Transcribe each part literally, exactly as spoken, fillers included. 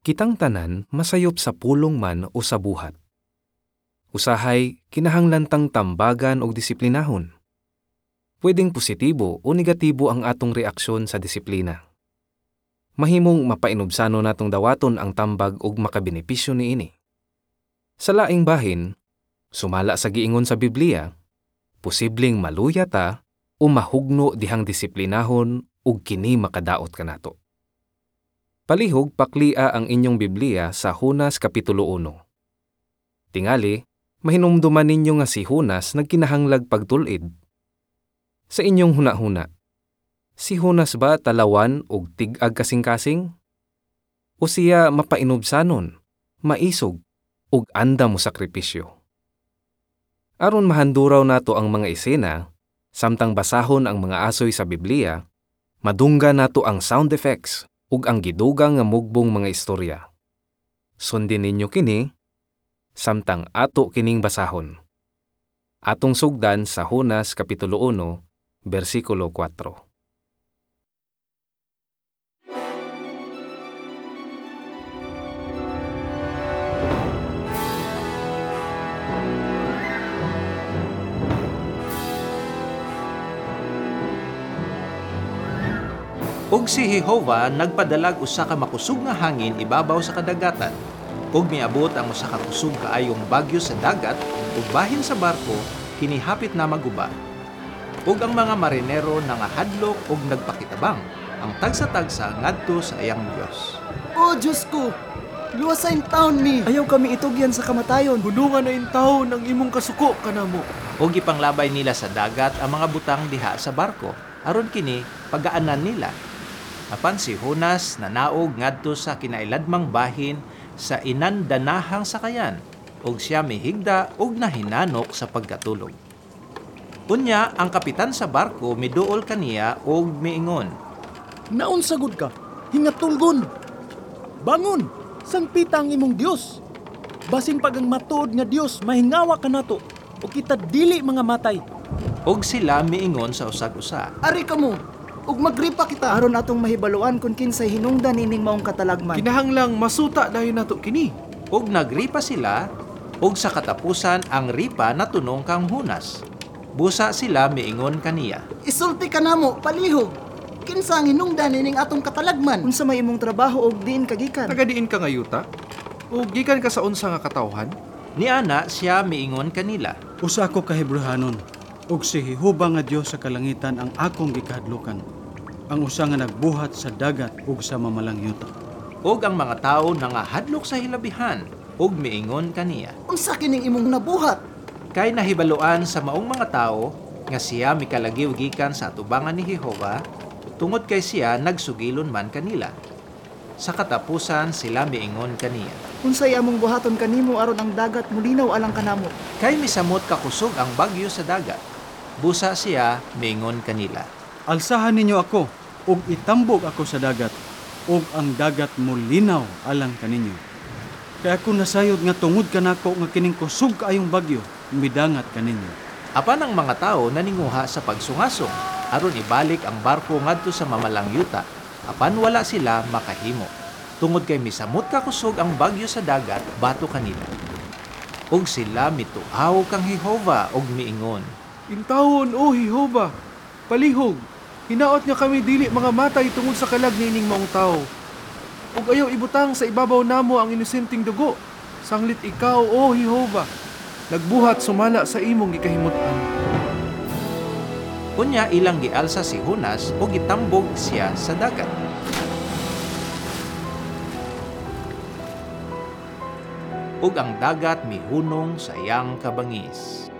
Kitang tanan masayop sa pulong man o sa buhat. Usahay, kinahanglan tambagan o disiplinahon. Pwedeng positibo o negatibo ang atong reaksyon sa disiplina. Mahimong mapainubsano natong dawaton ang tambag ug makabenepisyo niini. Sa laing bahin, sumala sa giingon sa Biblia, posibleng maluya ta o mahugno dihang disiplinahon ug kini makadaot kanato. Palihog paklia ang inyong Biblia sa Hunas Kapitulo one. Tingali, mahinumduman ninyo nga si Hunas nagkinahanglag pagtulid. Sa inyong huna-huna, si Hunas ba talawan og tig-ag kasing-kasing? O siya mapainubsanon, maisog, ug andam mo sakripisyo? Aron mahanduraw nato ang mga esena, samtang basahon ang mga asoy sa Biblia, madungga nato ang sound effects ug ang gidugang nga mugbong mga istorya. Sundin ninyo kini, samtang ato kining basahon. Atong sugdan sa Hunas Kapitulo one, versikulo four. Ug si Jehova nagpadalag usa ka makusog nga hangin ibabaw sa kadagatan, ug miabot ang usa ka kusog kaayong bagyo sa dagat, ug bahin sa barko kinihapit na maguba. Ug ang mga marinero nangahadlok ug nagpakitabang, ang tagsa-tagsa ngadto sa iyang Dios. O Diyos ko, luwasa in taon mi. Ayaw kami itugyan sa kamatayon. Bulungan na in taon ang imong kasuko kanamo. Ug ipanglabay nila sa dagat ang mga butang diha sa barko, aron kini pagaanan nila. Apan si Hunas nanaog ngadto sa kinailadmang bahin sa inandanahang sakayan, ug siya mihigda ug nahinanok sa pagkatulog. Unya, ang kapitan sa barko miduol kaniya ug miingon, Naon sagud ka, hingatulgon. Bangon, sangpita ang imong Dios. Basin pag ang matuod nga Dios, mahingawa ka nato, o kita dili mga matay. ug sila miingon sa usag-usa. Ari ka mo, ug magripa kita. Aron atong mahibaluan kung kinsay hinungdan nining maong katalagman. Kinahanglang masuta dayon nato kini. Ug nagripa sila, ug sa katapusan ang ripa natunong kang Hunas. Busa sila miingon kaniya. Isulti ka namo, palihog. Kinsa ang hinungdan nining atong katalagman? Unsa may imong trabaho og diin kagikan? Tagadiin ka nga yuta? O gikan ka sa unsa nga katawhan? Niana siya miingon kanila. Usa ko ka Hebrehanon, ug si Jehova nga Dios sa kalangitan ang akong gikahadlukan. Ang usa nga nagbuhat sa dagat ug sa mamalangyuta. Ug ang mga tawo nangahadlok sa hilabihan, ug miingon kaniya. Unsa kining imong nabuhat? Kay nahibaluan sa maong mga tawo nga siya mikalagiw gikan sa atubangan ni Jehova, tungod kay siya nagsugilon man kanila. Sa katapusan sila miingon kaniya. Unsay among buhaton kanimo aron ang dagat mulinaw alang kanamo? Kay misamot kakusog ang bagyo sa dagat. Busa siya miingon kanila. Alsahan ninyo ako, ug itambog ako sa dagat, ug ang dagat mulinaw alang kaninyo. Kaya ako nasayod nga tungod kanako nga kining kusog kaayong bagyo, midangat kaninyo. Apan ang mga tao naninguha sa pagsungasong, aron ibalik ang barko ngadto sa mamalangyuta, apan wala sila makahimo. Tungod kay misamot kakusog ang bagyo sa dagat, bato kanila. Ug sila mituaw kang Jehova ug miingon. Intawon, o Jehova, palihog, hinaot niya kami dili mga matay tungod sa kalag nining maong tao. Ug ayaw ibutang sa ibabaw namo ang inosenteng dugo. Sanglit ikaw, o Jehova, nagbuhat sumala sa imong gikahimutan. Unya ilang gialsa si Hunas ug gitambog siya sa dagat. Ug ang dagat mihunong sa iyang kabangis.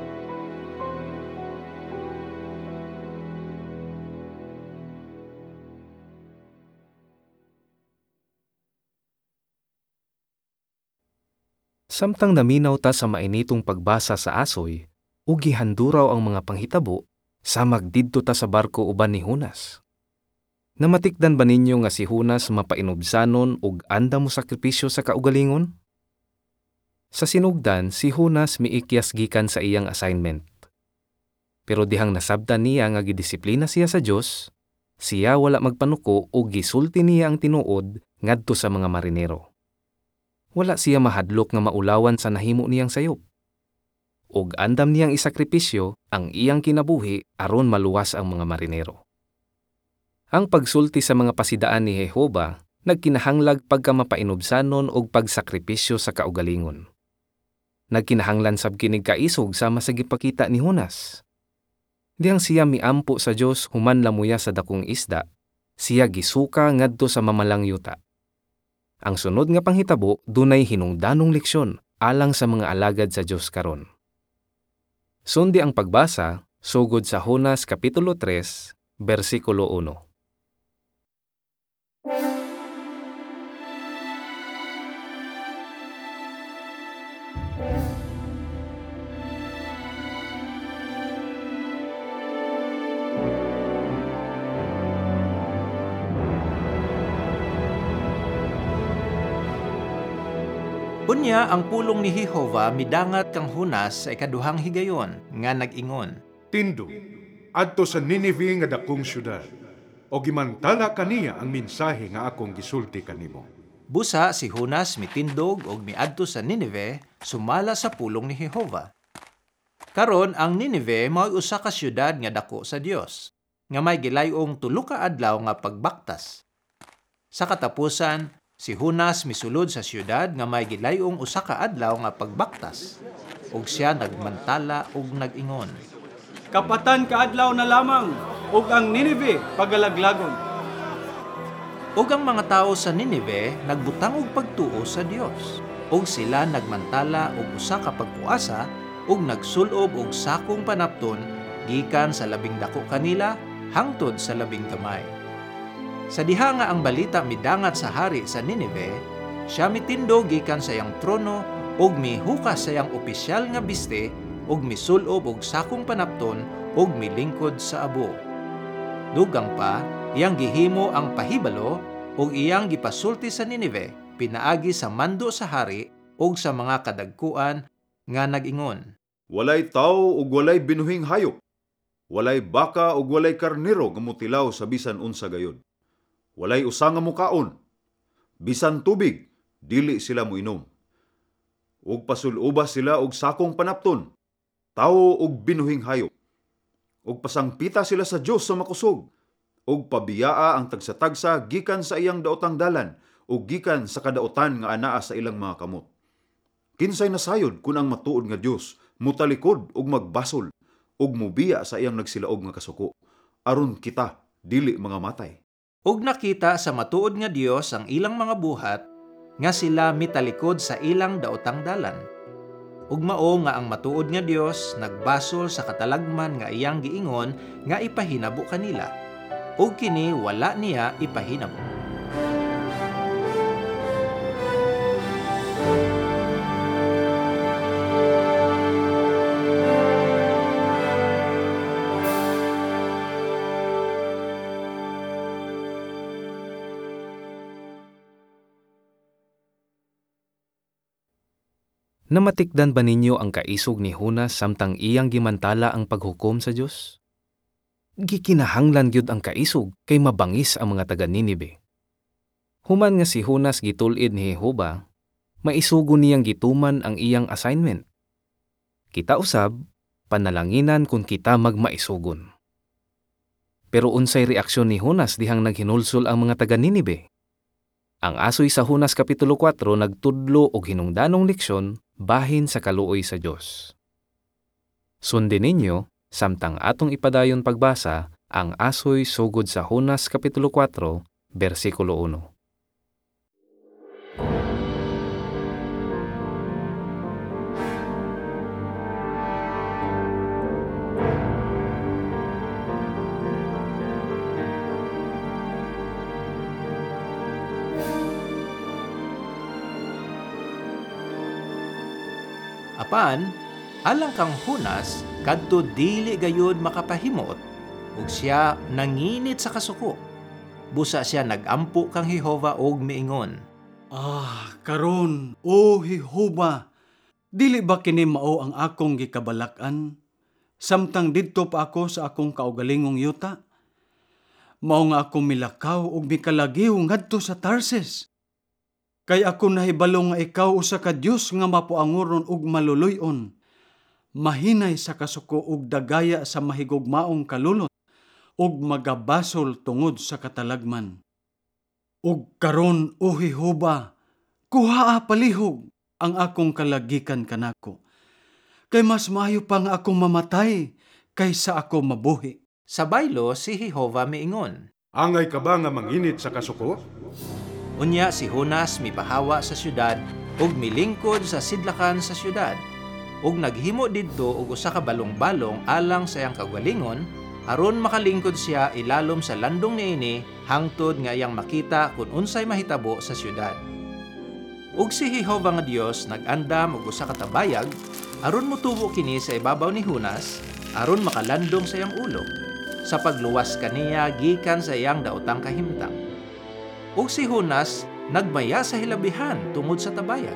Samtang naminaw ta sa mainitong pagbasa sa asoy, ug gihanduraw ang mga panghitabo, samag didto ta sa barko uban ni Hunas. Namatikdan ba ninyo nga si Hunas mapainubsanon ug andam mo sakripisyo sa kaugalingon? Sa sinugdan, si Hunas miikyas gikan sa iyang assignment. Pero dihang nasabtan niya nga gidisiplina siya sa Dios, siya wala magpanuko ug gisulti niya ang tinuod ngadto sa mga marinero. Wala siya mahadlok nga maulawan sa nahimo niyang sayop. Ug andam niyang isakripisyo ang iyang kinabuhi aron maluwas ang mga marinero. Ang pagsulti sa mga pasidaan ni Jehova nagkinahanglag pagka mapainubsanon og pagsakripisyo sa kaugalingon. Nagkinahanglan sab kinig kaisog sama sa gipakita ni Jonas. Diyang siya miampo sa Dios human lamuya sa dakong isda, siya gisuka ngadto sa mamalang yuta. Ang sunod nga panghitabo dunay hinungdanong leksyon alang sa mga alagad sa Dios karon. Sundi ang pagbasa sugod sa Jonas kapitulo tres, bersikulo one. Unya ang pulong ni Jehova midangat kang Jonas sa ikaduhang higayon nga nag-ingon. Tindo, adto sa Ninive nga dakong syudad, o gimantala kaniya ang mensahe nga akong gisulti kanimo. Busa si Jonas mitindog og miadto sa Ninive sumala sa pulong ni Jehova. Karon ang Ninive mao usa ka syudad nga dako sa Dios, nga may gilayong tulo ka adlaw nga pagbaktas. Sa katapusan, si Jonas misulod sa syudad nga may gilayong usa ka adlaw nga pagbaktas, ug siya nagmantala ug nag-ingon. Kapatan kaadlaw na lamang, ug ang Ninive pagalaglagon. Ug ang mga tao sa Ninive nagbutang og pagtuo sa Dios, ug sila nagmantala og usa ka pagpuasa ug nagsulob og sakong panapton gikan sa labing dako kanila hangtod sa labing gamay. Sa diha nga ang balita midangat sa hari sa Ninive, siya mitindog gikan sa iyang trono ug mihukas sa iyang opisyal nga biste ug misulob og sakong panapton ug milingkod sa abo. Dugang pa, iyang gihimo ang pahibalo ug iyang gipasulti sa Ninive pinaagi sa mando sa hari ug sa mga kadagkuan nga nag-ingon. Walay tao ug walay binuhing hayop. Walay baka ug walay karnero nga mutilaw sa bisan unsa gayud. Walay usa nga mukaon. Bisan tubig, dili sila moinom. Ug pasulubas sila og sakong panapton, tawo ug binuhing hayop. Ug pasangpita sila sa Dios sa makusog, ug pabiyaa ang tagsa-tagsa gikan sa iyang daotang dalan, ug gikan sa kadaotan nga anaa sa ilang mga kamot. Kinsay nasayod kun ang matuod nga Dios mutalikod ug magbasol, ug mubiya sa iyang nagsilaog nga kasuko, aron kita dili mga matay. Ug nakita sa matuod nga Dios ang ilang mga buhat nga sila mitalikod sa ilang daotang dalan. Ug mao nga ang matuod nga Dios nagbasol sa katalagman nga iyang giingon nga ipahinabo kanila. Ug kini wala niya ipahinabo. Namatikdan ba ninyo ang kaisog ni Jonas samtang iyang gimantala ang paghukom sa Dios? Gikinahanglan gyud ang kaisog kay mabangis ang mga taga Ninive. Human nga si Jonas gitul-id ni Jehova, maisugo niyang gituman ang iyang assignment. Kita usab, panalanginan kung kita magmaisugon. Pero unsay reaksyon ni Jonas dihang naghinulsol ang mga taga Ninive? Ang asoy sa Jonas kapitulo four nagtudlo og hinungdanong leksyon bahin sa kaluoy sa Dios. Sundin ninyo samtang atong ipadayon pagbasa ang asoy sugod sa Jonas kapitulo four bersikulo one. Apan, alang kang Jonas, kadto dili gayud makapahimot, ug siya nanginit sa kasuko. Busa siya nagampo kang Jehova og miingon. Ah, karon, o Jehova, dili ba kini mao ang akong gikabalak-an? Samtang didto pa ako sa akong kaugalingong yuta? Mao nga akong milakaw og mikalagiw ngadto sa Tarses. Kay ako nahibalo nga ikaw usa ka Dios nga mapuanguron ug maluluyon, mahinay sa kasuko ug dagaya sa mahigugmaong kalulot, ug magabasol tungod sa katalagman. Ug karon, o Jehova, kuhaa palihog ang akong kalagikan kanako. Kay mas maayo pa nga akong mamatay kaysa ako mabuhi. Sa baylo, si Jehova miingon. Angay ka ba nga manginit sa kasuko? Unya si Jonas mipahawa sa syudad ug milingkod sa sidlakan sa syudad. Ug naghimo didto og usa ka balong-balong alang sa iyang kagalingon aron makalingkod siya ilalom sa landong niini hangtod nga iyang makita kung unsay mahitabo sa syudad. Ug si Jehova nga Dios nag-andam og usa ka tabayag aron motubo kini sa ibabaw ni Jonas aron makalandong sa iyang ulo sa pagluwas kaniya gikan sa iyang daotang kahimtang. Ug si Jonas nagmaya sa hilabihan tungod sa tabayag.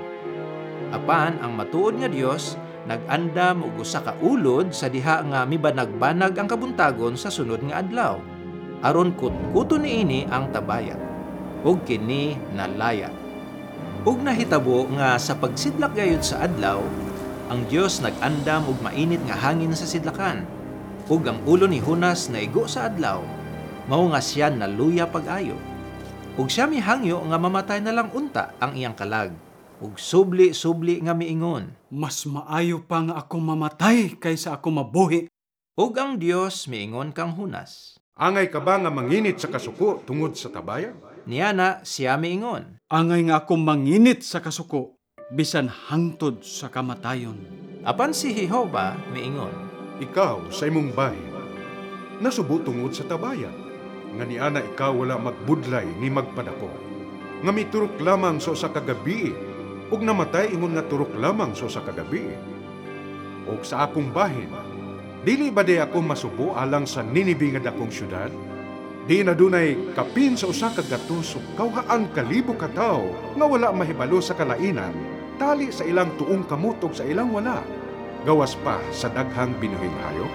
Apan ang matuod nga Dios nag-andam og usa ka ulod sa diha nga mibanag-banag ang kabuntagon sa sunod nga adlaw aron kutkuton niini ang tabayag. Ug kini nalaya. Ug nahitabo nga sa pagsidlak gayud sa adlaw, ang Dios nag-andam og mainit nga hangin sa sidlakan. Ug ang ulo ni Jonas naigo sa adlaw, mao nga siya naluya pag-ayo. Ug siya mihangyo nga mamatay na lang unta ang iyang kalag. Ug subli-subli nga miingon. Mas maayo pa nga ako mamatay kaysa ako mabuhi. Ug ang Dios miingon kang Jonas. Angay ka ba nga manginit sa kasuko tungod sa tabayag? Niyana siya miingon. Angay nga ako manginit sa kasuko, bisan hangtod sa kamatayon. Apan si Jehova miingon. Ikaw sa imong bahin, nasubo tungod sa tabayag. Nga ni ana ikaw wala magbudlay ni magpadako. Nga miturok lamang so sa kagabi, ug namatay ingon nga turok lamang so sa kagabi. Ug sa akong bahin, dili ba di ako masubo alang sa Ninive nga dakong syudad? Di na dunay kapin sa usa ka gatos ug kawhaan kalibo ka tawo nga wala mahibalo sa kalainan, tali sa ilang tuong kamot ug sa ilang wala. Gawas pa sa daghang binuhing hayop.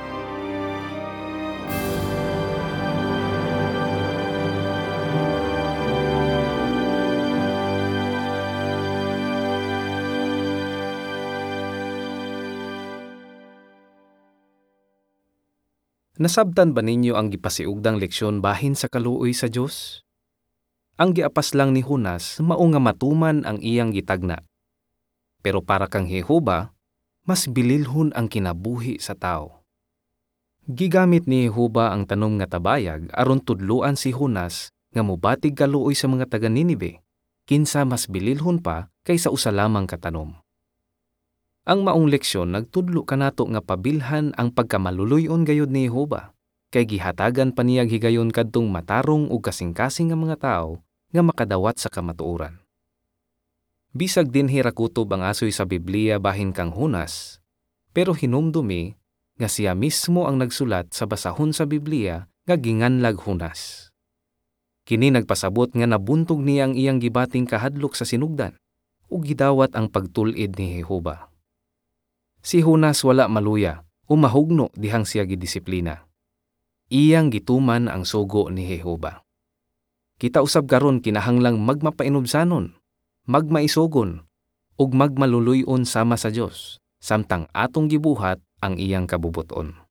Nasabtan ba ninyo ang gipasiugdang leksyon bahin sa kaluoy sa Dios? Ang giapas lang ni Jonas mao nga matuman ang iyang gitagna. Pero para kang Jehova, mas bililhon ang kinabuhi sa tao. Gigamit ni Jehova ang tanom nga tabayag aron tudloan si Jonas nga mobatig kaluoy sa mga taga Ninive, kinsa mas bililhon pa kaysa usa lamang katanom. Ang maong leksyon nagtudlo kanato nga pabilhan ang pagkamaluluyon gayud ni Jehova, kay gihatagan pa niya higayon kadtong matarong ug kasing-kasing nga mga tawo nga makadawat sa kamatuoran. Bisag din hirakutob ang asoy sa Biblia bahin kang Jonas, pero hinumdumi nga siya mismo ang nagsulat sa basahon sa Biblia nga ginganlag Jonas. Kini nagpasabot nga nabuntog niya ang iyang gibating kahadlok sa sinugdan ug gidawat ang pagtul-id ni Jehova. Si Jonas wala maluya o mahugno dihang siya gidisiplina. Iyang gituman ang sugo ni Jehova. Kita usab karon kinahanglang magmapainubsanon, magmaisugon, ug magmaluluyon sama sa Dios, samtang atong gibuhat ang iyang kabubuton.